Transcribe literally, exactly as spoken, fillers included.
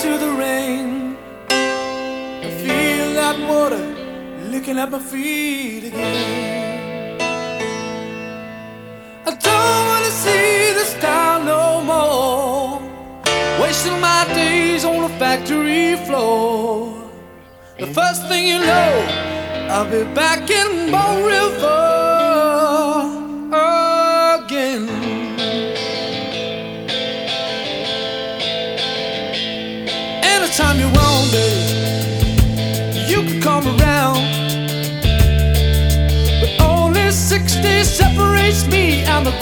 into the rain. I feel that water licking at my feet again. I don't wanna see this town no more, wasting my days on the factory floor. The first thing you know, I'll be back in Bow River again. Anytime you want, baby, you can come around. But only six days separates me and the